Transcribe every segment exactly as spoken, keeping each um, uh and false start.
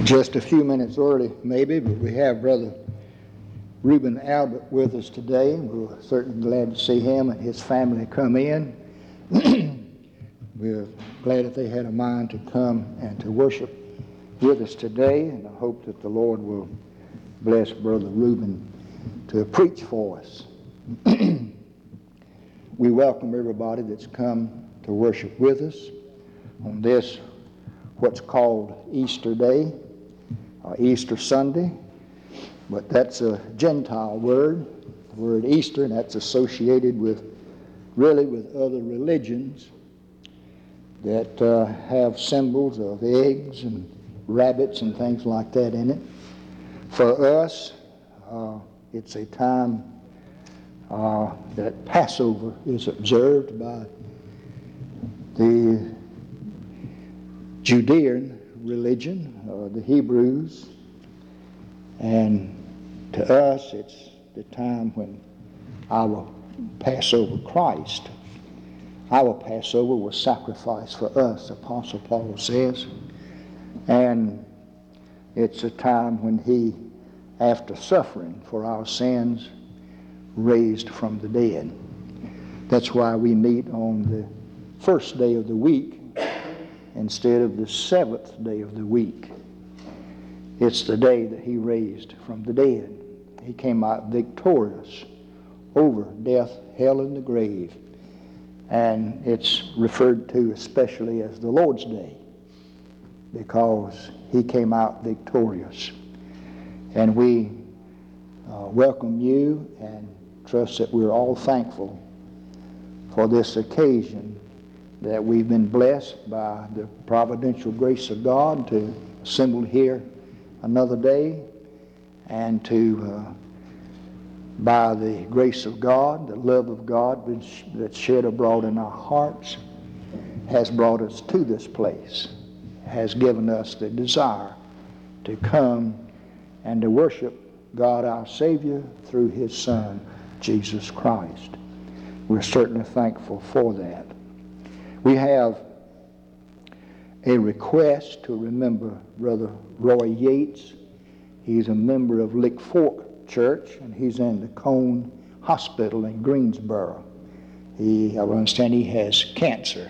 just a few minutes early maybe, but we have Brother Reuben Albert with us today. We're certainly glad to see him and his family come in. We're glad that they had a mind to come and to worship with us today, and I hope that the Lord will bless Brother Reuben to preach for us. We welcome everybody that's come to worship with us on this, what's called Easter Day, or Easter Sunday, but that's a Gentile word, the word Easter, and that's associated with, really with other religions that uh, have symbols of eggs and rabbits and things like that in it. For us, uh, it's a time uh, that Passover is observed by the Judean religion, uh, the Hebrews, and to us it's the time when our Passover Christ, our Passover was sacrificed for us, Apostle Paul says, and it's a time when he, after suffering for our sins, raised from the dead. That's why we meet on the first day of the week instead of the seventh day of the week. It's the day that he raised from the dead. He came out victorious over death, hell, and the grave. And it's referred to especially as the Lord's Day because he came out victorious. And we uh, welcome you and trust that we're all thankful for this occasion that we've been blessed by the providential grace of God to assemble here another day, and to uh, by the grace of God, the love of God that's shed abroad in our hearts has brought us to this place, has given us the desire to come and to worship God our Savior through his Son, Jesus Christ. We're certainly thankful for that. We have a request to remember Brother Roy Yates. He's a member of Lick Fork Church, and he's in the Cone Hospital in Greensboro. He, I understand he has cancer.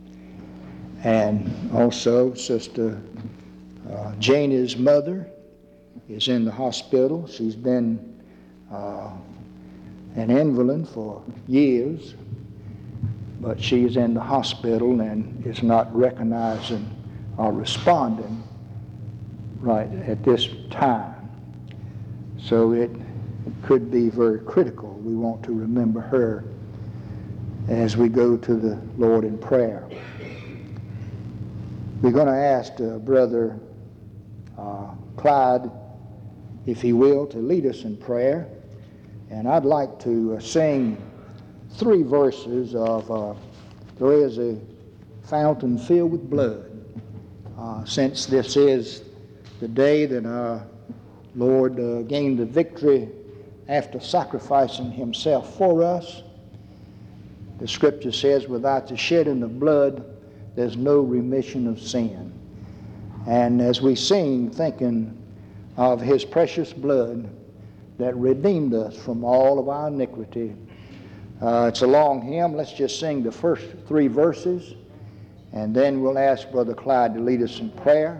And also Sister uh, Janie's mother is in the hospital. She's been uh, an invalid for years, but she's in the hospital and is not recognizing or responding right at this time. So it could be very critical. We want to remember her as we go to the Lord in prayer. We're going to ask uh, Brother uh, Clyde, if he will, to lead us in prayer. And I'd like to uh, sing three verses of uh, There is a Fountain Filled with Blood. Uh, since this is the day that our Lord uh, gained the victory after sacrificing himself for us, the scripture says, without the shedding of blood, there's no remission of sin. And as we sing, thinking of his precious blood that redeemed us from all of our iniquity, Uh, it's a long hymn. Let's just sing the first three verses, and then we'll ask Brother Clyde to lead us in prayer.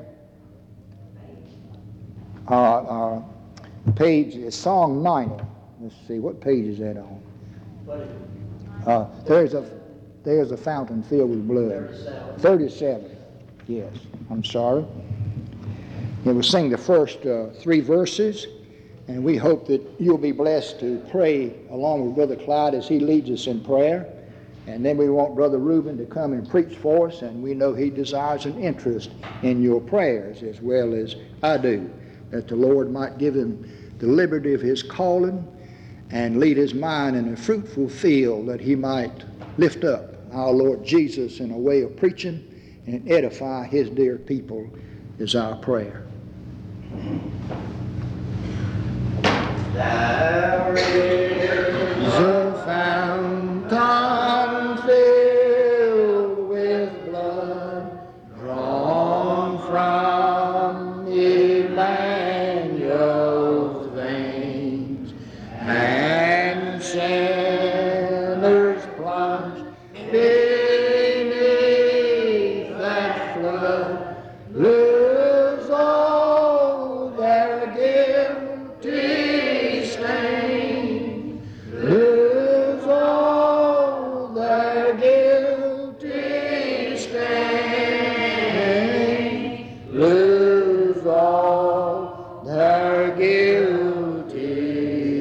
Uh, uh, page is Song ninety. Let's see, what page is that on? Uh, there's a there's a fountain filled with blood. thirty-seven. Yes, I'm sorry. And we'll sing the first uh, three verses. And we hope that you'll be blessed to pray along with Brother Clyde as he leads us in prayer. And then we want Brother Reuben to come and preach for us, and we know he desires an interest in your prayers as well as I do, that the Lord might give him the liberty of his calling and lead his mind in a fruitful field, that he might lift up our Lord Jesus in a way of preaching and edify his dear people, is our prayer. There is a fountain filled with blood drawn from me.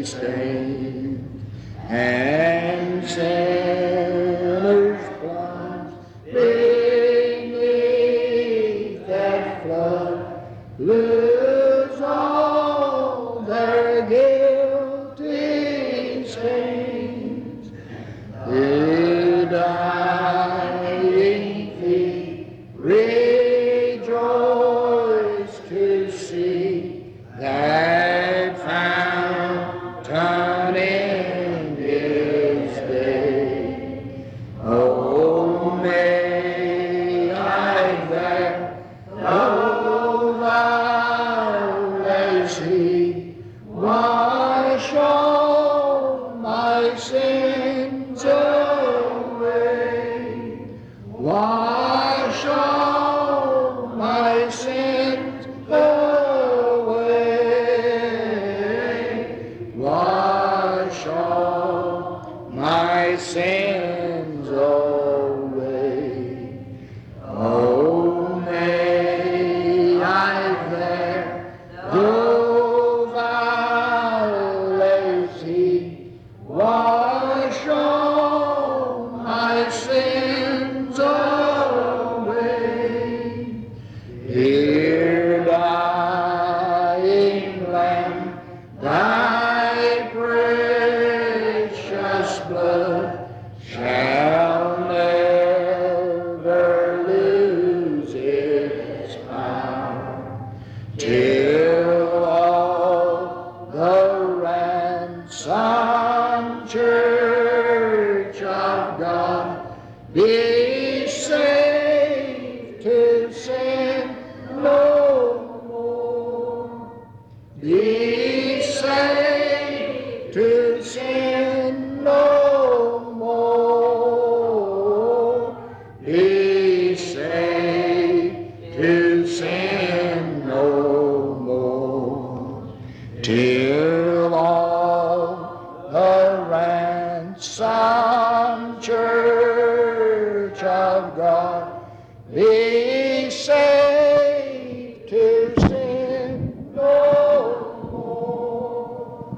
stained, and sinners plunged beneath that flood lose all their guilty stains. The dying thief rejoiced to see that fountain in his day. Oh, may I there go thou as he wash all my sins away. Wash all my sins away. Wash all my sins away. Oh, may I there go thou as he wash all my sins away. Dear dying Lamb, thy precious blood shall never lose its power, till all the ransomed church of God be saved to sin no more. Be saved to sin no more. Be saved to sin no more. Till all the ransomed church of God be saved to sin no more.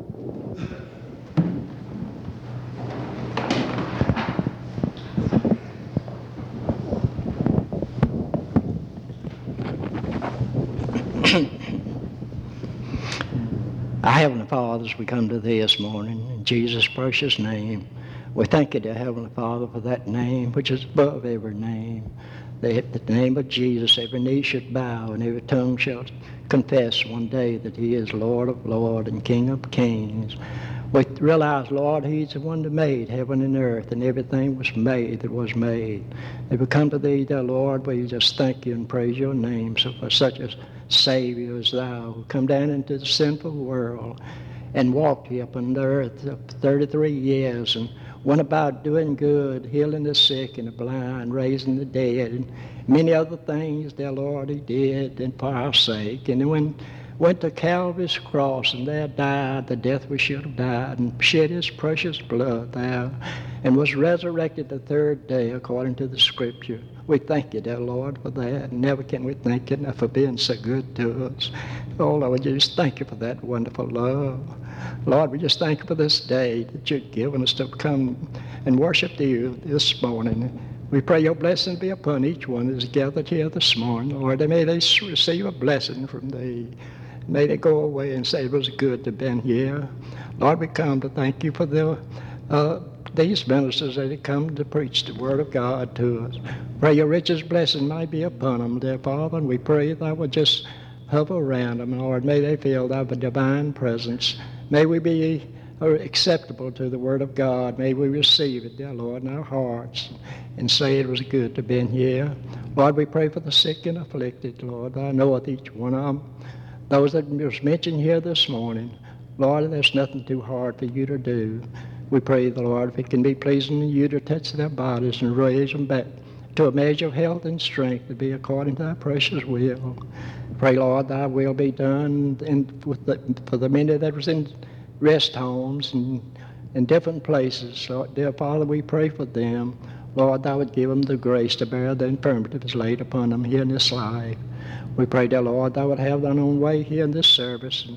Our Heavenly Father, as we come to Thee this morning, in Jesus' precious name, we thank You, dear Heavenly Father, for that name which is above every name. That at the name of Jesus, every knee should bow and every tongue shall confess one day that He is Lord of lords and King of kings. We realize, Lord, He's the one that made heaven and earth, and everything was made that was made. As we come to Thee, dear Lord, we just thank You and praise Your name so for such a Savior as Thou, who come down into the sinful world and walked here upon the earth for thirty-three years and went about doing good, healing the sick and the blind, raising the dead, and many other things, dear Lord, He did and for our sake. And when went to Calvary's cross and there died the death we should have died and shed His precious blood there and was resurrected the third day according to the Scripture. We thank You, dear Lord, for that. Never can we thank You enough for being so good to us. Oh, Lord, we just thank You for that wonderful love. Lord, we just thank You for this day that You've given us to come and worship You this morning. We pray Your blessing be upon each one that is gathered here this morning. Lord, and may they receive a blessing from Thee. May they go away and say it was good to have been here. Lord, we come to thank You for the uh, these ministers that have come to preach the Word of God to us. Pray Your richest blessing might be upon them, dear Father, and we pray Thou would just hover around them, Lord. May they feel Thy divine presence. May we be acceptable to the Word of God. May we receive it, dear Lord, in our hearts and say it was good to have been here. Lord, we pray for the sick and afflicted, Lord. Thou knoweth each one of them. Those that was mentioned here this morning, Lord, there's nothing too hard for You to do. We pray, the Lord, if it can be pleasing to You to touch their bodies and raise them back to a measure of health and strength to be according to Thy precious will. Pray, Lord, Thy will be done in, with the, for the many that was in rest homes and in different places. Lord, dear Father, we pray for them. Lord, Thou would give them the grace to bear the infirmity that is laid upon them here in this life. We pray, dear Lord, Thou would have Thine own way here in this service. And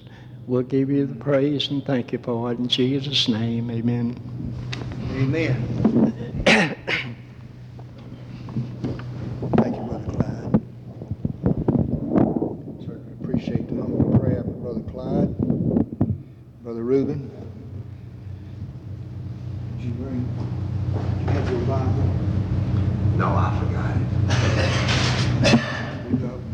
we'll give you the praise and thank you for it in Jesus' name. Amen. Amen. Thank you, Brother Clyde. Certainly appreciate the humble prayer of Brother Clyde. Brother Reuben. Did you bring, did you have your Bible? No, I forgot it. There you go.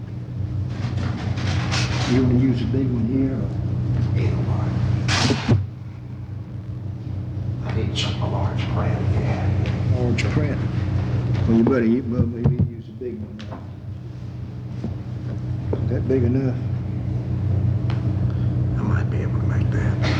You want to use the big one here? Or? Either one. I need some a large print if you have it. Large print. Well, you better you, well, maybe use the big one now. Is that big enough? I might be able to make that.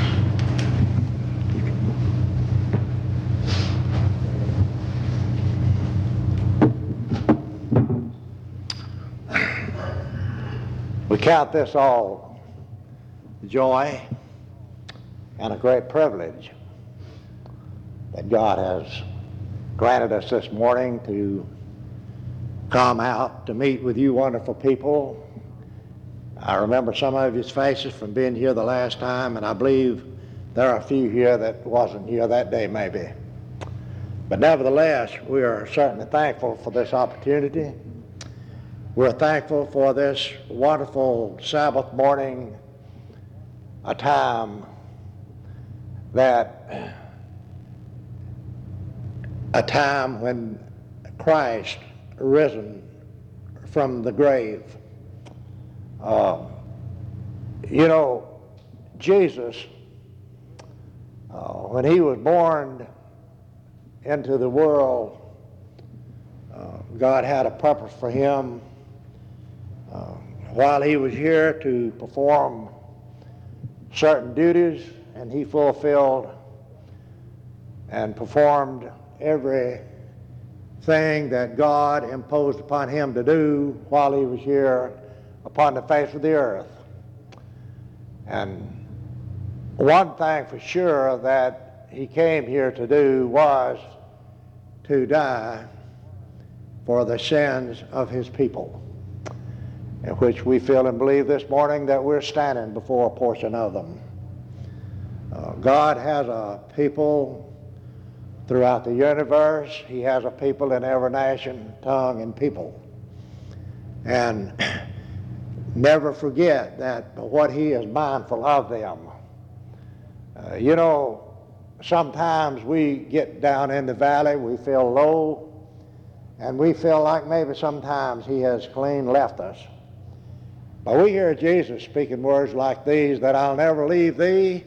We count this all joy and a great privilege that God has granted us this morning to come out to meet with you wonderful people. I remember some of your faces from being here the last time, and I believe there are a few here that wasn't here that day maybe. But nevertheless, we are certainly thankful for this opportunity. We're thankful for this wonderful Sabbath morning, a time that, a time when Christ risen from the grave. Uh, you know, Jesus, uh, when he was born into the world, uh, God had a purpose for him. Uh, while he was here to perform certain duties, and he fulfilled and performed everything that God imposed upon him to do while he was here upon the face of the earth. And one thing for sure that he came here to do was to die for the sins of his people, in which we feel and believe this morning that we're standing before a portion of them. Uh, God has a people throughout the universe. He has a people in every nation, tongue, and people. And never forget that what he is mindful of them. Uh, you know, sometimes we get down in the valley, we feel low, and we feel like maybe sometimes he has clean left us. But we hear Jesus speaking words like these, that I'll never leave thee,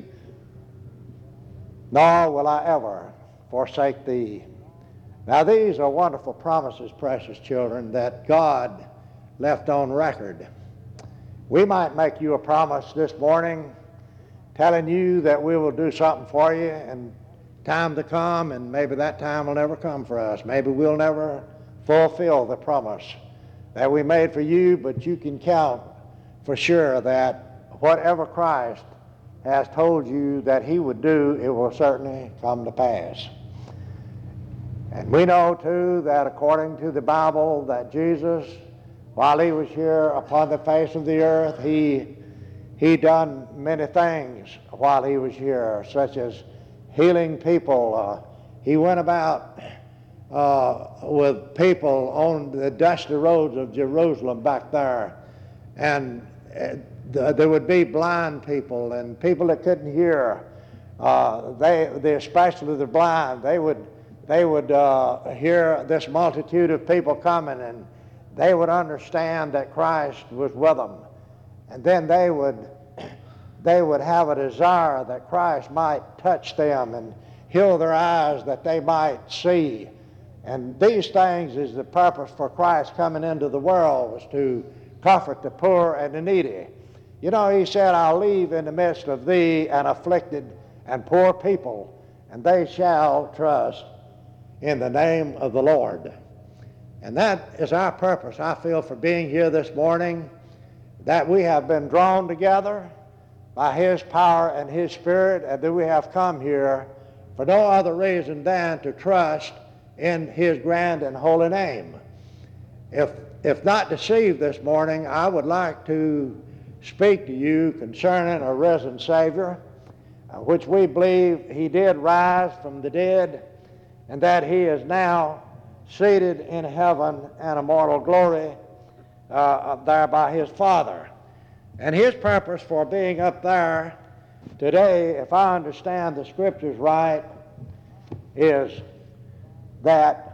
nor will I ever forsake thee. Now these are wonderful promises, precious children, that God left on record. We might make you a promise this morning, telling you that we will do something for you in time to come, and maybe that time will never come for us. Maybe we'll never fulfill the promise that we made for you, but you can count for sure that whatever Christ has told you that he would do, it will certainly come to pass. And we know too that according to the Bible that Jesus, while he was here upon the face of the earth, he he done many things while he was here, such as healing people. Uh, he went about uh, with people on the dusty roads of Jerusalem back there, and uh, th- there would be blind people and people that couldn't hear. Uh, they, they, especially the blind, they would they would uh, hear this multitude of people coming, and they would understand that Christ was with them. And then they would they would have a desire that Christ might touch them and heal their eyes that they might see. And these things is the purpose for Christ coming into the world, was to comfort the poor and the needy. You know, he said, I'll leave in the midst of thee an afflicted and poor people, and they shall trust in the name of the Lord. And that is our purpose, I feel, for being here this morning, that we have been drawn together by his power and his spirit, and that we have come here for no other reason than to trust in his grand and holy name. If, if not deceived this morning, I would like to speak to you concerning a risen Savior, uh, which we believe he did rise from the dead, and that he is now seated in heaven and immortal glory uh, there by his Father. And his purpose for being up there today, if I understand the Scriptures right, is that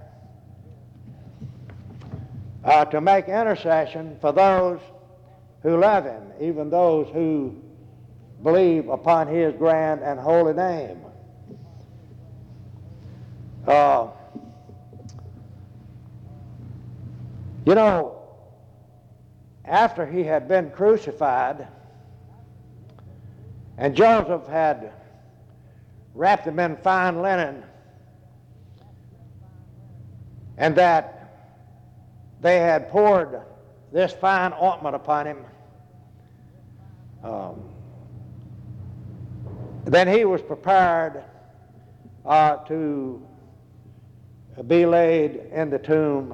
uh, to make intercession for those who love him, even those who believe upon his grand and holy name. Uh, you know, after he had been crucified, and Joseph had wrapped him in fine linen, and that they had poured this fine ointment upon him, um, then he was prepared uh, to be laid in the tomb,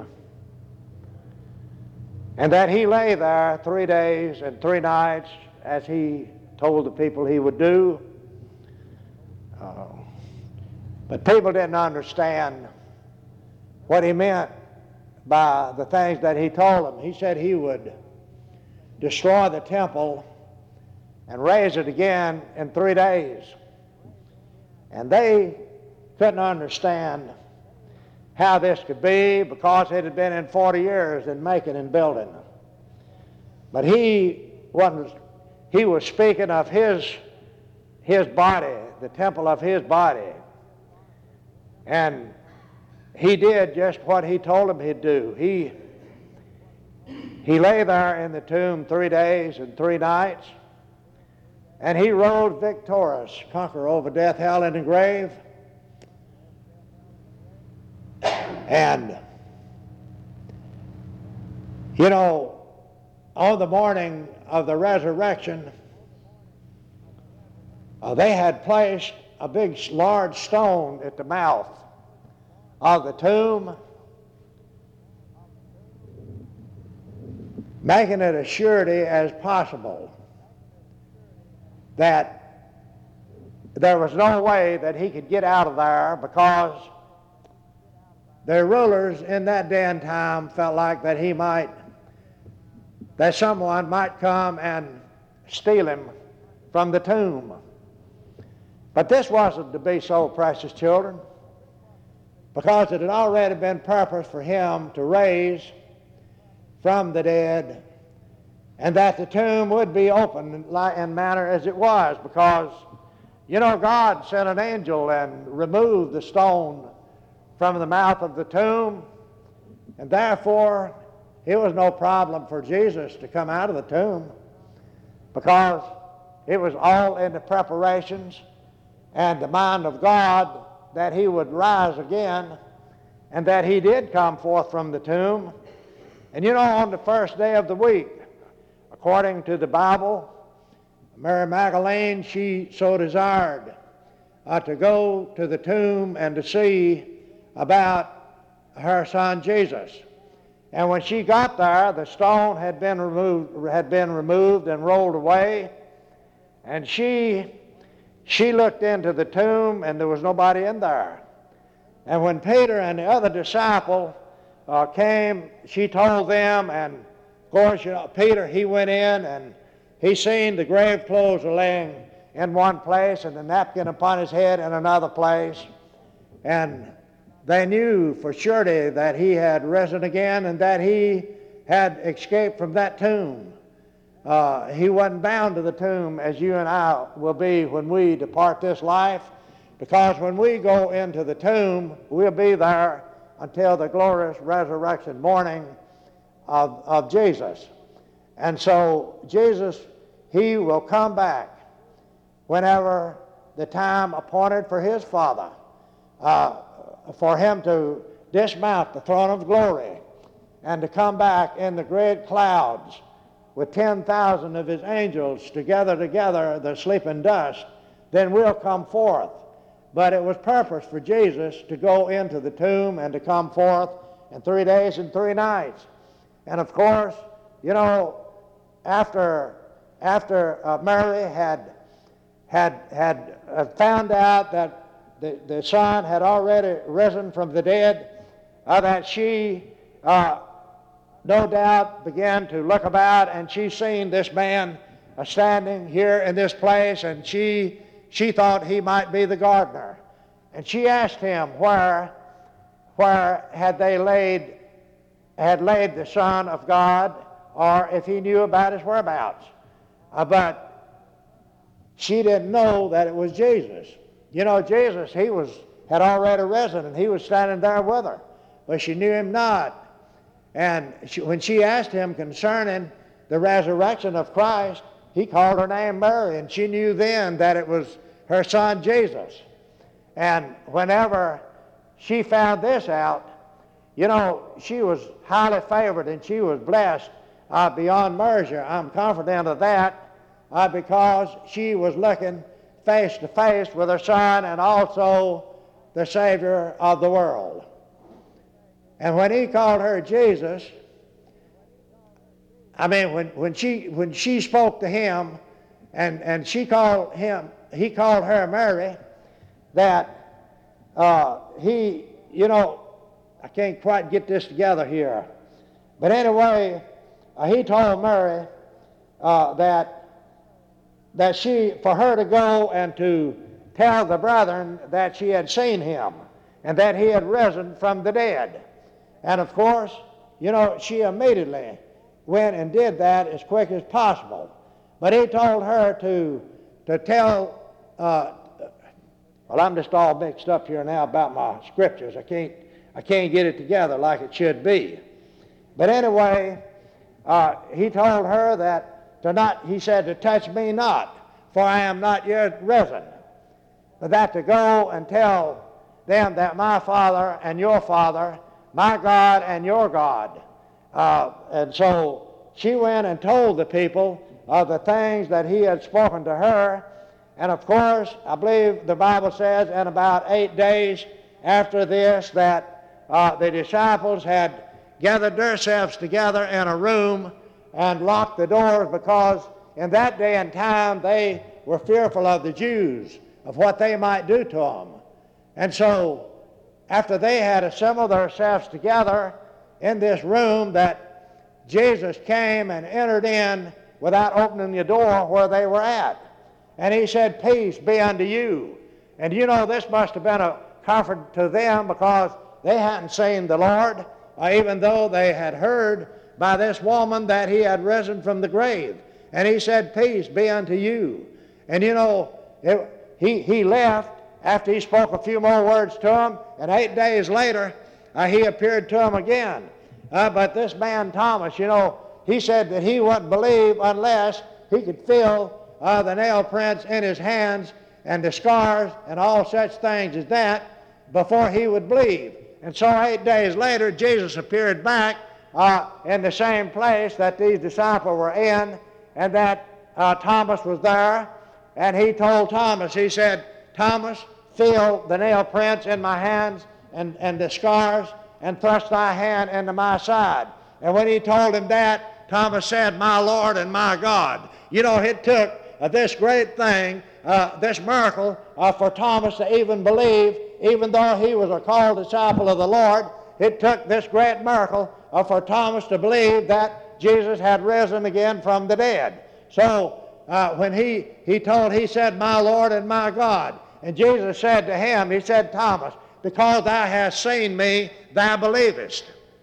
and that he lay there three days and three nights as he told the people he would do. Uh, but people didn't understand what he meant by the things that he told them. He said he would destroy the temple and raise it again in three days. And they couldn't understand how this could be, because it had been in forty years in making and building. But he wasn't, he was speaking of his, his body, the temple of his body. And he did just what he told him he'd do. He, he lay there in the tomb three days and three nights, and he rose victorious, conquer over death, hell, and the grave. And, you know, on the morning of the resurrection, uh, they had placed a big, large stone at the mouth of the tomb, making it as surety as possible that there was no way that he could get out of there, because the rulers in that day and time felt like that he might, that someone might come and steal him from the tomb. But this wasn't to be so, precious children, because it had already been purposed for him to raise from the dead, and that the tomb would be open in manner as it was, because, you know, God sent an angel and removed the stone from the mouth of the tomb, and therefore it was no problem for Jesus to come out of the tomb, because it was all in the preparations and the mind of God that he would rise again, and that he did come forth from the tomb. And you know, on the first day of the week, according to the Bible, Mary Magdalene, she so desired uh, to go to the tomb and to see about her son Jesus. And when she got there, the stone had been removed, had been removed and rolled away, and she She looked into the tomb, and there was nobody in there. And when Peter and the other disciple uh, came, she told them, and of course, you know, Peter, he went in, and he seen the grave clothes laying in one place, and the napkin upon his head in another place. And they knew for surety that he had risen again, and that he had escaped from that tomb. Uh, he wasn't bound to the tomb as you and I will be when we depart this life, because when we go into the tomb, we'll be there until the glorious resurrection morning of, of Jesus. And so Jesus, he will come back whenever the time appointed for his Father, uh, for him to dismount the throne of glory and to come back in the great clouds with ten thousand of his angels to gather together the sleeping dust. Then we'll come forth. But it was purpose for Jesus to go into the tomb and to come forth in three days and three nights. And of course, you know, after after uh, Mary had had had uh, found out that the, the Son had already risen from the dead, uh, that she uh, no doubt began to look about, and she seen this man uh, standing here in this place, and she she thought he might be the gardener. And she asked him where where had they laid had laid the Son of God, or if he knew about his whereabouts. Uh, but she didn't know that it was Jesus. You know, Jesus, he was had already risen, and he was standing there with her, but she knew him not. And she, when she asked him concerning the resurrection of Christ, he called her name Mary, and she knew then that it was her son Jesus. And whenever she found this out, you know, she was highly favored, and she was blessed uh, beyond measure. I'm confident of that uh, because she was looking face to face with her Son and also the Savior of the world. And when he called her Jesus, I mean, when, when she when she spoke to him, and, and she called him, he called her Mary, that uh, he, you know, I can't quite get this together here. But anyway, uh, he told Mary uh, that that she, for her to go and to tell the brethren that she had seen him and that he had risen from the dead. And of course, you know, she immediately went and did that as quick as possible. But he told her to to tell. Uh, well, I'm just all mixed up here now about my scriptures. I can't. I can't get it together like it should be. But anyway, uh, he told her that to not, he said, to touch me not, for I am not yet risen. But that to go and tell them that my Father and your Father, my God and your God. Uh, and so she went and told the people of the things that he had spoken to her. And of course, I believe the Bible says in about eight days after this that Uh, the disciples had gathered themselves together in a room and locked the doors, because in that day and time they were fearful of the Jews, of what they might do to them. And so after they had assembled themselves together in this room, that Jesus came and entered in without opening the door where they were at. And he said, "Peace be unto you." And you know, this must have been a comfort to them, because they hadn't seen the Lord, uh, even though they had heard by this woman that he had risen from the grave. And he said, "Peace be unto you." And you know, it, he, he left after he spoke a few more words to them, and eight days later, uh, he appeared to them again. Uh, but this man Thomas, you know, he said that he wouldn't believe unless he could feel uh, the nail prints in his hands and the scars and all such things as that before he would believe. And so eight days later, Jesus appeared back uh, in the same place that these disciples were in, and that uh, Thomas was there. And he told Thomas, he said, "Thomas, feel the nail prints in my hands and, and the scars, and thrust thy hand into my side." And when he told him that, Thomas said, "My Lord and my God." You know, it took uh, this great thing, uh, this miracle, uh, for Thomas to even believe. Even though he was a called disciple of the Lord, it took this great miracle uh, for Thomas to believe that Jesus had risen again from the dead. So uh, when he, he told, he said, "My Lord and my God." And Jesus said to him, he said, "Thomas, because thou hast seen me, thou believest."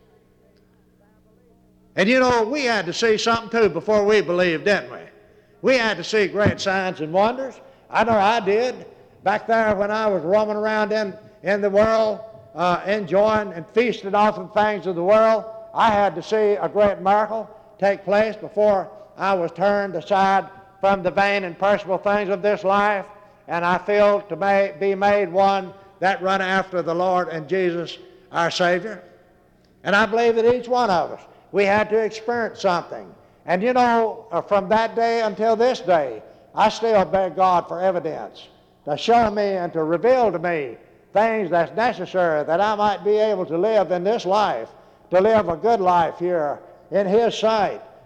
And you know, we had to see something too before we believed, didn't we? We had to see great signs and wonders. I know I did. Back there when I was roaming around in, in the world, uh, enjoying and feasting off the things of the world, I had to see a great miracle take place before I was turned aside from the vain and perishable things of this life, and I feel to may, be made one that run after the Lord and Jesus our Savior. And I believe that each one of us, we had to experience something. And you know, uh, from that day until this day, I still beg God for evidence to show me and to reveal to me things that's necessary that I might be able to live in this life, to live a good life here in His sight,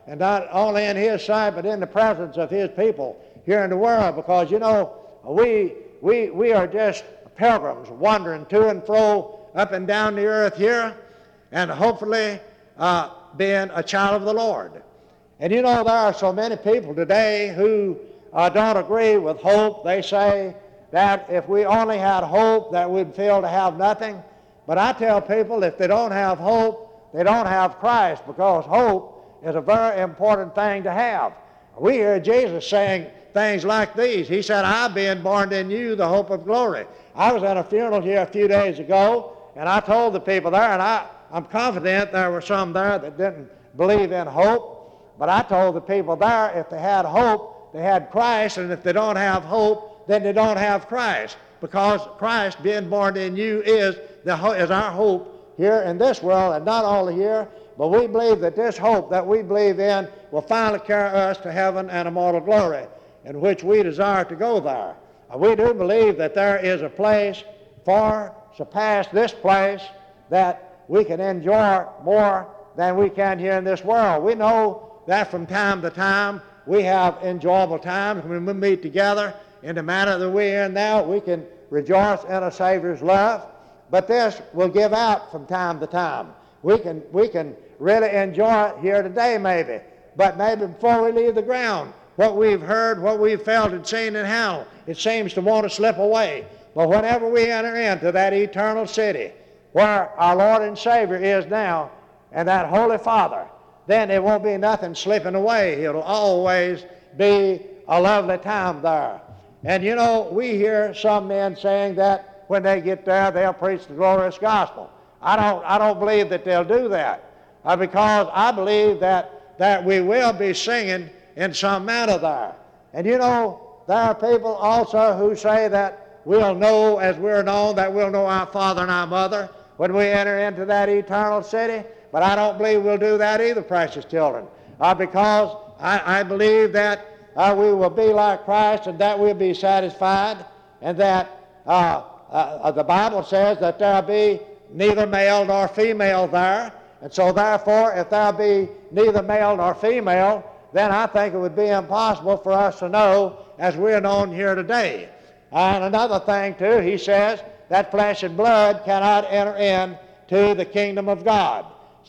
and not only in his sight, but in the presence of his people here in the world. Because, you know, we, we, we are just pilgrims wandering to and fro up and down the earth here, and hopefully uh, being a child of the Lord. And you know, there are so many people today who uh, don't agree with hope. They say that if we only had hope, that we'd feel to have nothing. But I tell people, if they don't have hope, they don't have Christ, because hope is a very important thing to have. We hear Jesus saying things like these. He said, I being born in you, the hope of glory. I was at a funeral here a few days ago, and I told the people there, and I, I'm confident there were some there that didn't believe in hope, but I told the people there, if they had hope, they had Christ, and if they don't have hope, then they don't have Christ, because Christ being born in you is, the ho- is our hope here in this world, and not only here, but we believe that this hope that we believe in will finally carry us to heaven and immortal glory, in which we desire to go there. And we do believe that there is a place far surpass this place that we can enjoy more than we can here in this world. We know that from time to time we have enjoyable times when we meet together in the manner that we're in now. We can rejoice in a Savior's love, but this will give out from time to time. We can, we can really enjoy it here today maybe, but maybe before we leave the ground, what we've heard, what we've felt and seen and how, it seems to want to slip away. But whenever we enter into that eternal city where our Lord and Savior is now, and that Holy Father, then it won't be nothing slipping away. It'll always be a lovely time there. And you know, we hear some men saying that when they get there, they'll preach the glorious gospel. I don't, I don't believe that they'll do that, uh, because I believe that, that we will be singing in some manner there. And you know, there are people also who say that we'll know as we're known, that we'll know our father and our mother when we enter into that eternal city. But I don't believe we'll do that either, precious children, uh, because I, I believe that uh, we will be like Christ, and that we'll be satisfied, and that uh, uh, the Bible says that there'll be neither male nor female there. And so therefore, if there'll be neither male nor female, then I think it would be impossible for us to know as we're known here today. And another thing too, he says that flesh and blood cannot enter into the kingdom of God.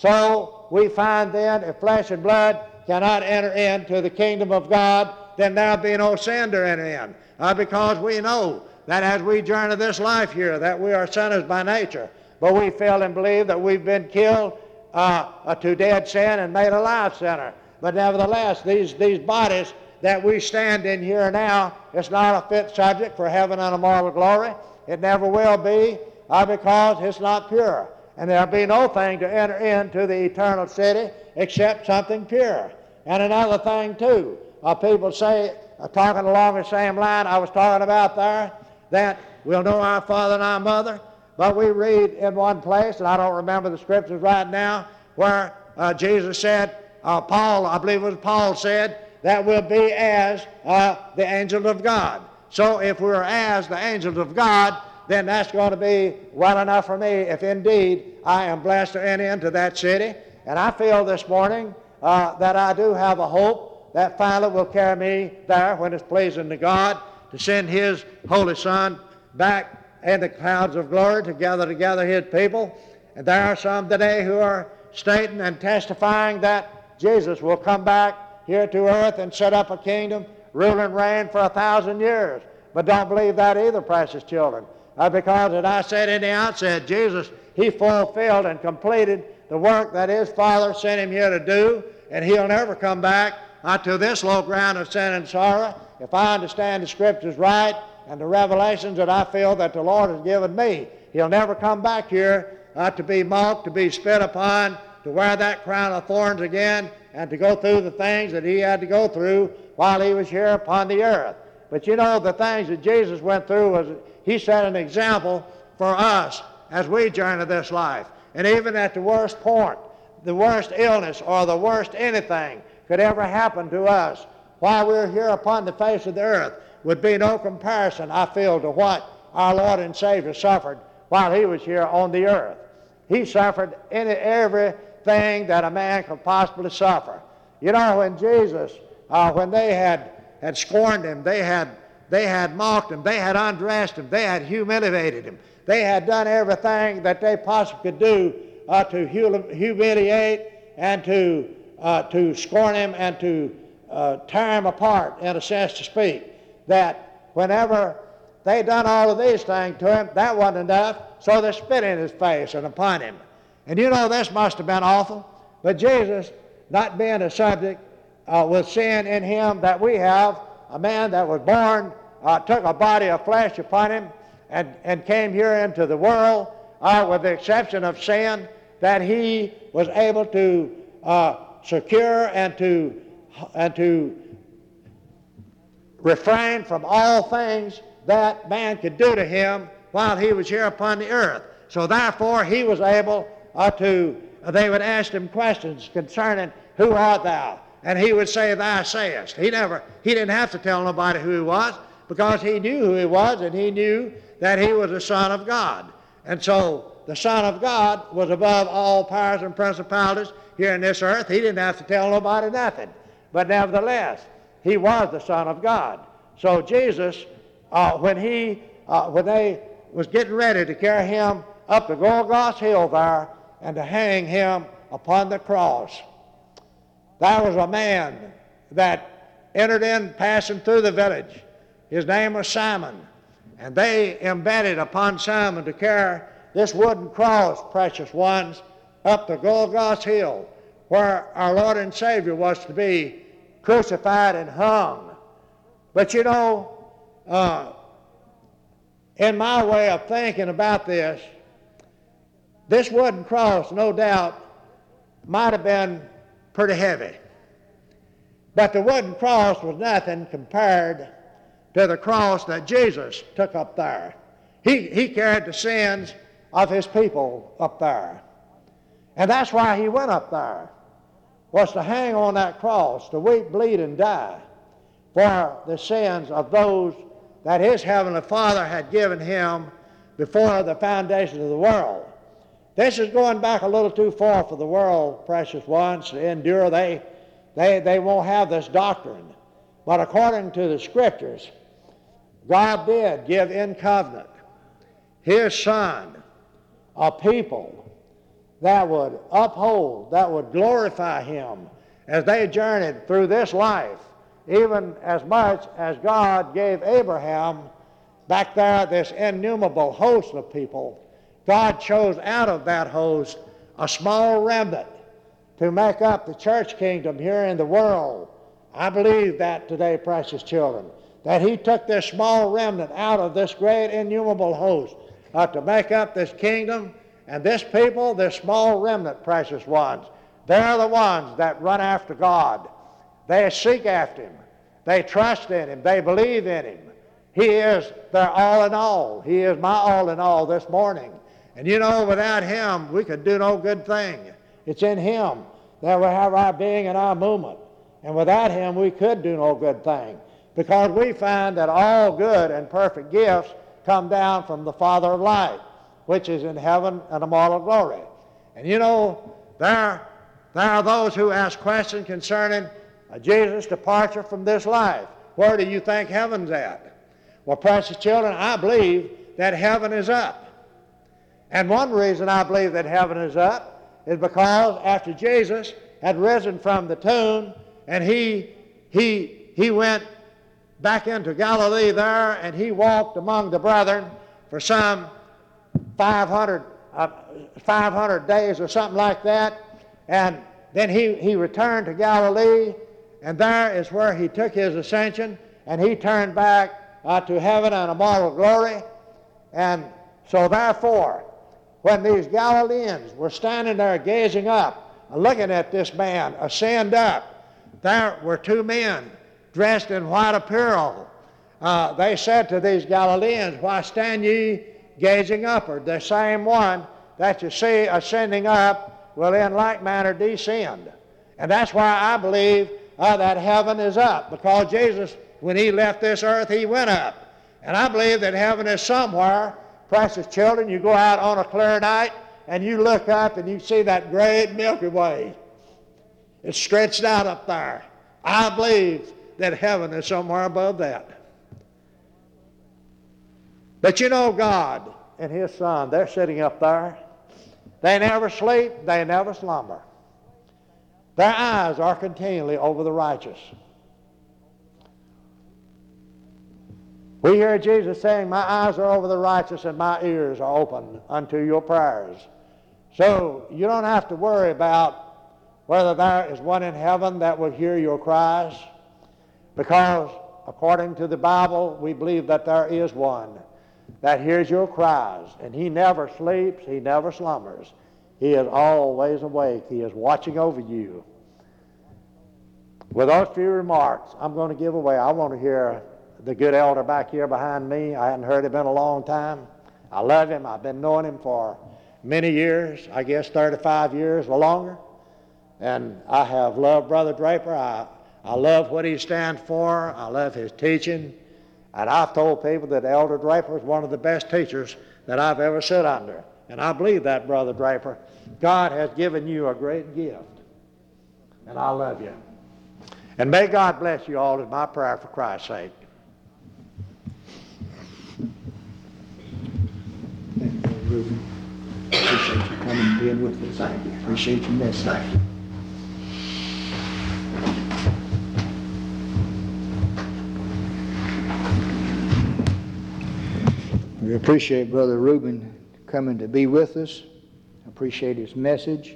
So we find then, if flesh and blood cannot enter into the kingdom of God, then there'll be no sin to enter in, uh, because we know that as we journey this life here, that we are sinners by nature, but we feel and believe that we've been killed uh, uh, to dead sin and made alive sinner. But nevertheless, these, these bodies that we stand in here now, it's not a fit subject for heaven and immortal glory. It never will be, uh, because it's not pure. And there'll be no thing to enter into the eternal city except something pure. And another thing too, uh, people say, uh, talking along the same line I was talking about there, that we'll know our father and our mother. But we read in one place, and I don't remember the scriptures right now, where uh, Jesus said, uh, Paul, I believe it was Paul said, that we'll be as uh, the angels of God. So if we're as the angels of God, then that's going to be well enough for me if indeed I am blessed to enter into that city. And I feel this morning uh, that I do have a hope that finally will carry me there when it's pleasing to God to send His Holy Son back in the clouds of glory to gather together His people. And there are some today who are stating and testifying that Jesus will come back here to earth and set up a kingdom, rule and reign for a thousand years. But don't believe that either, precious children. Uh, because, as I said in the outset, Jesus, He fulfilled and completed the work that His Father sent Him here to do, and He'll never come back uh, to this low ground of sin and sorrow. If I understand the Scriptures right and the revelations that I feel that the Lord has given me, He'll never come back here uh, to be mocked, to be spit upon, to wear that crown of thorns again, and to go through the things that He had to go through while He was here upon the earth. But you know, the things that Jesus went through was He set an example for us as we journey this life. And even at the worst point, the worst illness or the worst anything could ever happen to us while we're here upon the face of the earth would be no comparison, I feel, to what our Lord and Savior suffered while He was here on the earth. He suffered any, everything that a man could possibly suffer. You know, when Jesus, uh, when they had, had scorned him, they had, they had mocked him, they had undressed him, they had humiliated him, they had done everything that they possibly could do uh, to humiliate and to, uh, to scorn him and to uh, tear him apart, in a sense to speak, that whenever they done all of these things to him, that wasn't enough, so they spit in his face and upon him. And you know, this must have been awful, but Jesus, not being a subject uh, with sin in him that we have, a man that was born, uh, took a body of flesh upon him and, and came here into the world uh, with the exception of sin, that he was able to uh, secure and to, and to refrain from all things that man could do to him while he was here upon the earth. So therefore he was able uh, to, uh, they would ask him questions concerning, who art thou? And he would say, thou sayest. He never, he didn't have to tell nobody who he was, because he knew who he was, and he knew that he was the Son of God. And so the Son of God was above all powers and principalities here in this earth. He didn't have to tell nobody nothing. But nevertheless, he was the Son of God. So Jesus, uh, when he, uh, when they was getting ready to carry him up to Golgotha Hill there and to hang him upon the cross, there was a man that entered in passing through the village. His name was Simon. And they embedded upon Simon to carry this wooden cross, precious ones, up to Golgotha Hill, where our Lord and Savior was to be crucified and hung. But you know, uh, in my way of thinking about this, this wooden cross, no doubt, might have been pretty heavy. But the wooden cross was nothing compared to the cross that Jesus took up there. He, he carried the sins of his people up there. And that's why he went up there, was to hang on that cross, to weep, bleed, and die for the sins of those that his heavenly Father had given him before the foundation of the world. This is going back a little too far for the world, precious ones, to endure. They, they, they won't have this doctrine. But according to the Scriptures, God did give in covenant his Son, a people that would uphold, that would glorify him as they journeyed through this life, even as much as God gave Abraham back there this innumerable host of people. God chose out of that host a small remnant to make up the church kingdom here in the world. I believe that today, precious children, that he took this small remnant out of this great innumerable host uh, to make up this kingdom. And this people, this small remnant, precious ones, they're the ones that run after God. They seek after him. They trust in him. They believe in him. He is their all in all. He is my all in all this morning. And you know, without him, we could do no good thing. It's in him that we have our being and our movement. And without him, we could do no good thing, because we find that all good and perfect gifts come down from the Father of light, which is in heaven and immortal glory. And you know, there, there are those who ask questions concerning uh, Jesus' departure from this life. Where do you think heaven's at? Well, precious children, I believe that heaven is up. And one reason I believe that heaven is up is because after Jesus had risen from the tomb, and he, he, he went back into Galilee there, and he walked among the brethren for some five hundred, uh, five hundred days or something like that. And then he, he returned to Galilee, and there is where he took his ascension, and he turned back uh, to heaven and immortal glory. And so therefore, when these Galileans were standing there gazing up, looking at this man ascend up, there were two men dressed in white apparel. Uh, they said to these Galileans, why stand ye gazing upward? The same one that you see ascending up will in like manner descend. And that's why I believe uh, that heaven is up, because Jesus, when he left this earth, he went up. And I believe that heaven is somewhere. Precious children, you go out on a clear night and you look up and you see that great Milky Way. It's stretched out up there. I believe that heaven is somewhere above that. But you know, God and His Son, they're sitting up there. They never sleep, they never slumber. Their eyes are continually over the righteous. We hear Jesus saying, my eyes are over the righteous and my ears are open unto your prayers. So you don't have to worry about whether there is one in heaven that will hear your cries, because according to the Bible, we believe that there is one that hears your cries, and He never sleeps, He never slumbers. He is always awake. He is watching over you. With those few remarks, I'm going to give away. I want to hear the good elder back here behind me. I hadn't heard him in a long time. I love him. I've been knowing him for many years, I guess thirty-five years or longer. And I have loved Brother Draper. I, I love what he stands for. I love his teaching. And I've told people that Elder Draper is one of the best teachers that I've ever sat under. And I believe that, Brother Draper. God has given you a great gift. And I love you. And may God bless you all, is my prayer for Christ's sake. Thank you, Brother Reuben. Appreciate you coming and being with us. Thank you. Appreciate your message. Thank you. We appreciate Brother Reuben coming to be with us. Appreciate his message.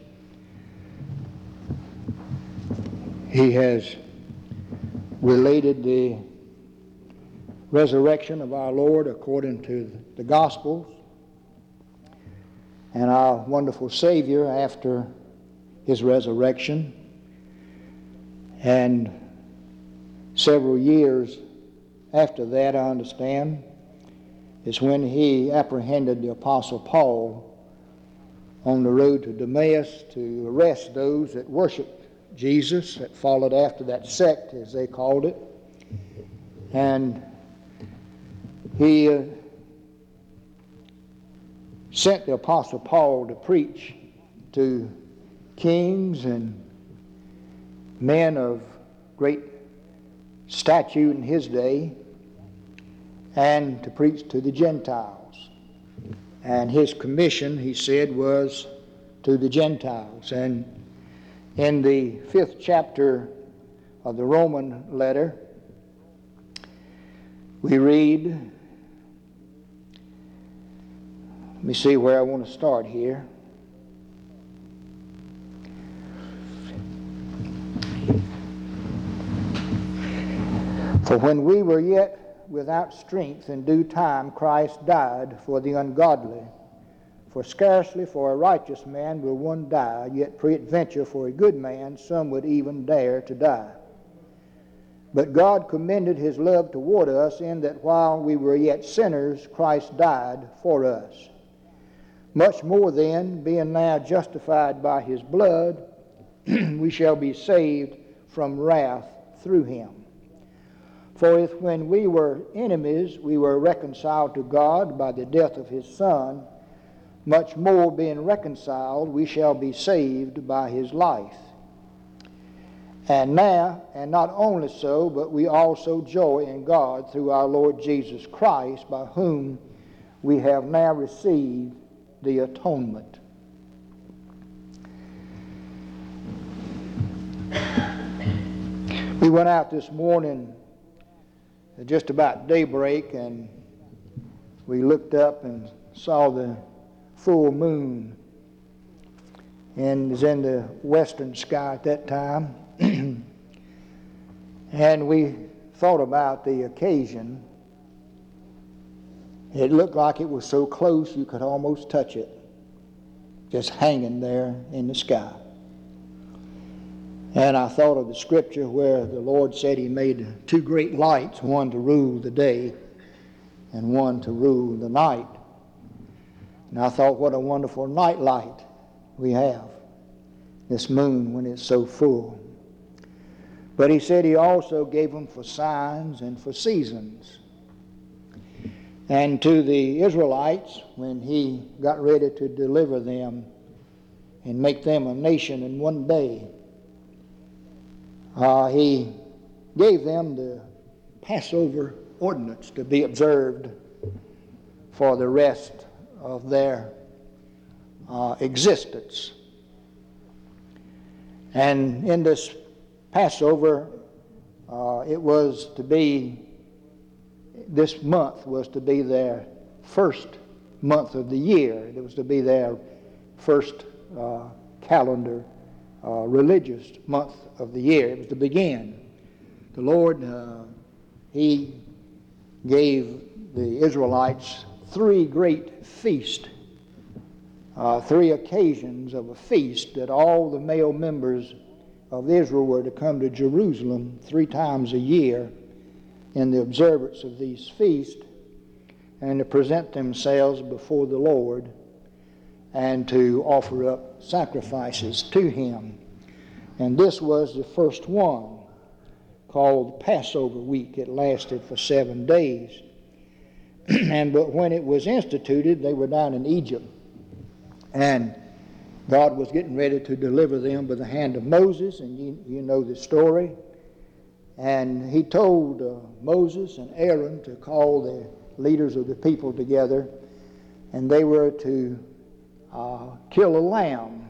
He has related the resurrection of our Lord according to the Gospels, and our wonderful Savior after His resurrection. And several years after that, I understand, is when He apprehended the Apostle Paul on the road to Emmaus to arrest those that worshiped Jesus, that followed after that sect, as they called it. And he uh, sent the Apostle Paul to preach to kings and men of great stature in his day, and to preach to the Gentiles. And his commission, he said, was to the Gentiles. And in the fifth chapter of the Roman letter, we read, let me see where I want to start here. For when we were yet without strength, in due time Christ died for the ungodly. For scarcely for a righteous man will one die, yet peradventure for a good man some would even dare to die. But God commended His love toward us, in that while we were yet sinners, Christ died for us. Much more then, being now justified by His blood, we shall be saved from wrath through Him. For if when we were enemies we were reconciled to God by the death of His Son, much more being reconciled we shall be saved by His life. And now, and not only so, but we also joy in God through our Lord Jesus Christ, by whom we have now received the atonement. We went out this morning at just about daybreak, and we looked up and saw the full moon, and it was in the western sky at that time. And we thought about the occasion. It looked like it was so close you could almost touch it, just hanging there in the sky. And I thought of the scripture where the Lord said He made two great lights, one to rule the day and one to rule the night. And I thought, what a wonderful night light we have, this moon when it's so full. But He said He also gave them for signs and for seasons. And to the Israelites, when He got ready to deliver them and make them a nation in one day, uh, he gave them the Passover ordinance to be observed for the rest of their uh, existence. And in this Passover, uh, it was to be, this month was to be their first month of the year. It was to be their first uh, calendar uh, religious month of the year. It was to begin. The Lord, uh, He gave the Israelites three great feasts, uh, three occasions of a feast that all the male members of Israel were to come to Jerusalem three times a year in the observance of these feasts and to present themselves before the Lord and to offer up sacrifices to Him. And this was the first one, called Passover week. It lasted for seven days. And but when it was instituted, they were down in Egypt. And God was getting ready to deliver them by the hand of Moses, and you, you know the story. And He told uh, Moses and Aaron to call the leaders of the people together, and they were to uh, kill a lamb.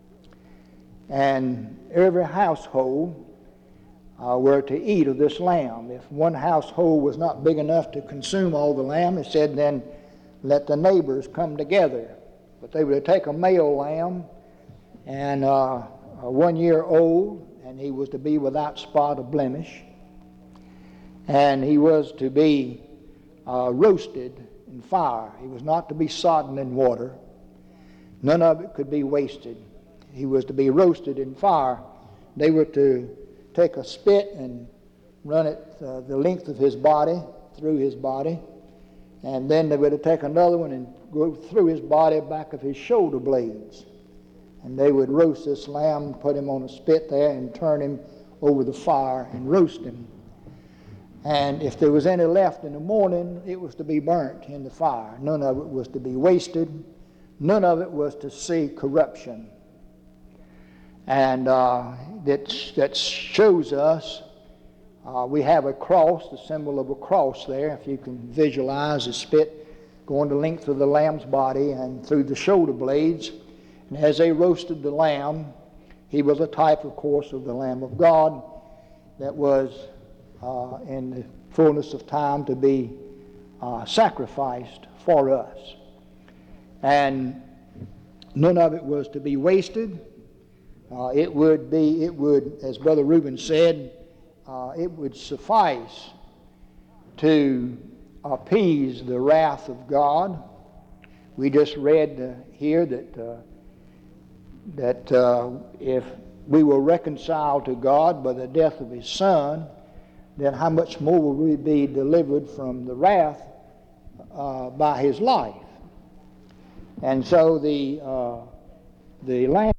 And every household uh, were to eat of this lamb. If one household was not big enough to consume all the lamb, it said then let the neighbors come together. But they were to take a male lamb, and uh, uh, one year old, and he was to be without spot or blemish. And he was to be uh, roasted in fire. He was not to be sodden in water. None of it could be wasted. He was to be roasted in fire. They were to take a spit and run it uh, the length of his body, through his body. And then they were to take another one and go through his body, back of his shoulder blades. And they would roast this lamb, put him on a spit there, and turn him over the fire and roast him. And if there was any left in the morning, it was to be burnt in the fire. None of it was to be wasted. None of it was to see corruption. And uh, that, that shows us, uh, we have a cross, the symbol of a cross there, if you can visualize the spit going the length of the lamb's body and through the shoulder blades. And as they roasted the lamb, he was a type, of course, of the Lamb of God that was uh, in the fullness of time to be uh, sacrificed for us. And none of it was to be wasted. Uh, it would be, it would, as Brother Reuben said, uh, it would suffice to appease the wrath of God. We just read uh, here that uh, that uh, if we were reconciled to God by the death of His Son, then how much more will we be delivered from the wrath uh, by His life? And so the uh, the Lamb